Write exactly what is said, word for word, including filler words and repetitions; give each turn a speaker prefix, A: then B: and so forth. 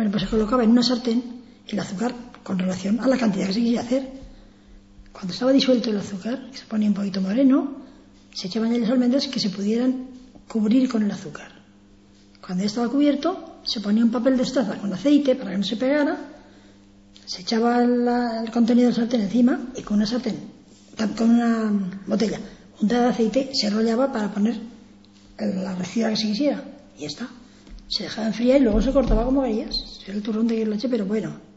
A: Bueno, pues se colocaba en una sartén el azúcar con relación a la cantidad que se quería hacer. Cuando estaba disuelto el azúcar, que se ponía un poquito moreno, se echaban ya las almendras que se pudieran cubrir con el azúcar. Cuando ya estaba cubierto, se ponía un papel de estaza con aceite para que no se pegara, se echaba la, el contenido del sartén encima y con una sartén, con una botella untada de aceite, se enrollaba para poner la receta que se quisiera. Y ya está. Se dejaba enfriar y luego se cortaba como veías. Era el turrón de leche, pero bueno.